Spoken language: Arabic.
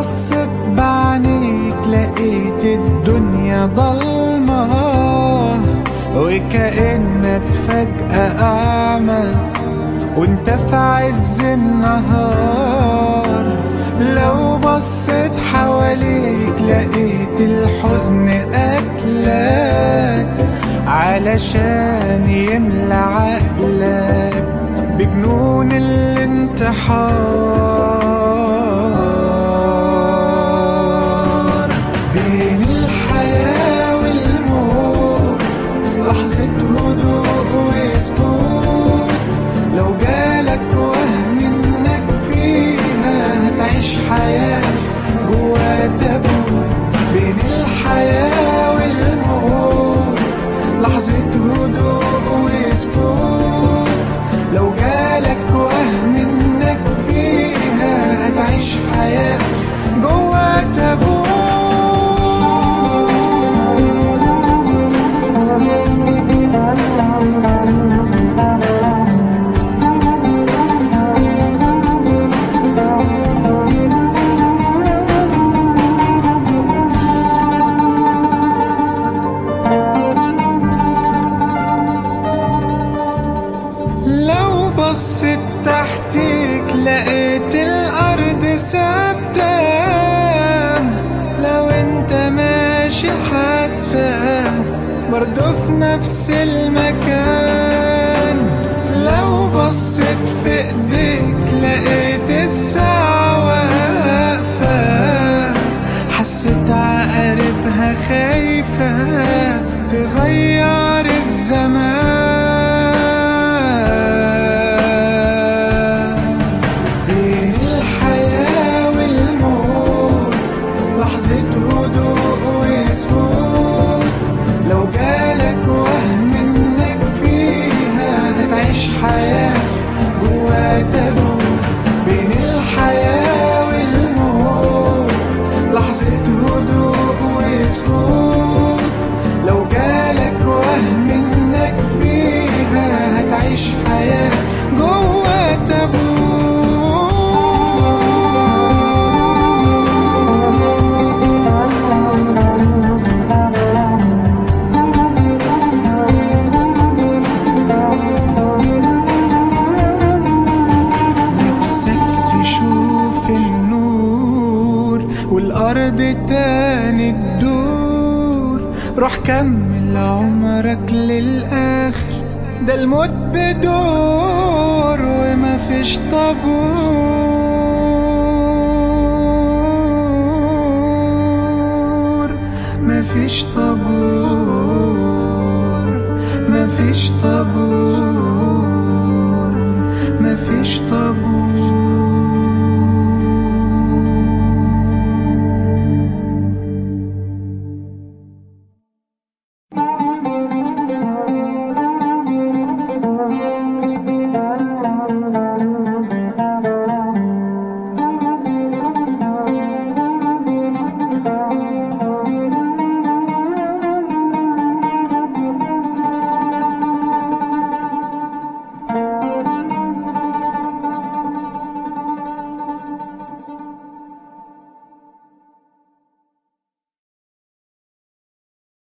بصيت بعينيك لقيت الدنيا ضلمة، وكأنك فجأة أعمى وانت في عز النهار. لو بصيت حواليك لقيت الحزن قتلك، علشان يملى عقلك بجنون الانتحار. بين الحياة والموت لحظة هدوء وسكوت، لو جالك وهم انك فيها هتعيش حياة جوا تابوت. بين الحياة والموت لحظة هدوء وسكوت، لو جالك وهم انك فيها هتعيش حياة جوا تابوت. بصيت تحتيك لقيت الأرض ثابتة، لو انت ماشي حتى برضو في نفس المكان. لو بصيت في ايديك لقيت الساعة واقفة، حسيت عقاربها خايفة تغير الزمان. لحظة هدوء وسكوت، لو جالك وهم انك فيها هتعيش حياة جوا تابوت. بين الحياة والموت لحظة هدوء وسكوت، لو جالك وهم انك فيها هتعيش حياة جوا تابوت. والأرض تاني تدور، روح كمل عمرك للآخر، ده الموت بدور ومفيش طابور. مفيش طابور، مفيش طابور، مفيش طابور.